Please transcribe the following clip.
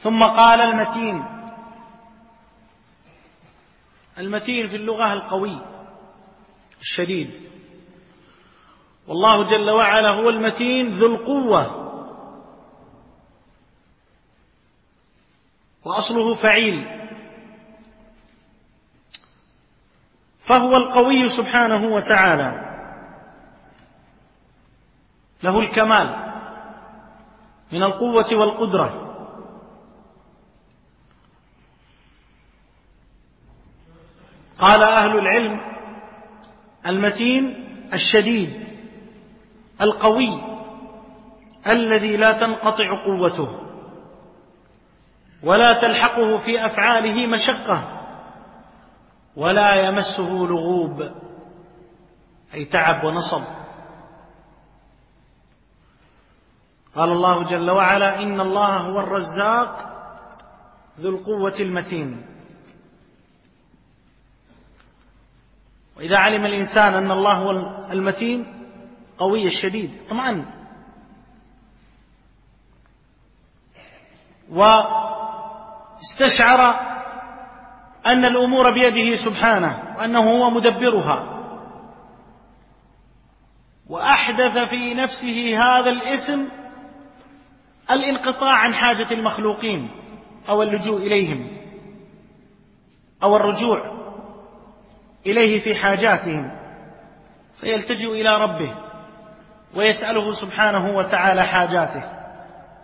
ثم قال المتين. المتين في اللغة القوي الشديد، والله جل وعلا هو المتين ذو القوة، وأصله فعيل، فهو القوي سبحانه وتعالى، له الكمال من القوة والقدرة. قال أهل العلم: المتين الشديد القوي الذي لا تنقطع قوته ولا تلحقه في أفعاله مشقة ولا يمسه لغوب، أي تعب ونصب. قال الله جل وعلا: إن الله هو الرزاق ذو القوة المتين. وإذا علم الإنسان أن الله هو المتين قوي الشديد اطمأن، واستشعر أن الأمور بيده سبحانه وأنه هو مدبرها، وأحدث في نفسه هذا الاسم الانقطاع عن حاجة المخلوقين أو اللجوء إليهم أو الرجوع إليه في حاجاتهم، فيلتجئ إلى ربه ويسأله سبحانه وتعالى حاجاته.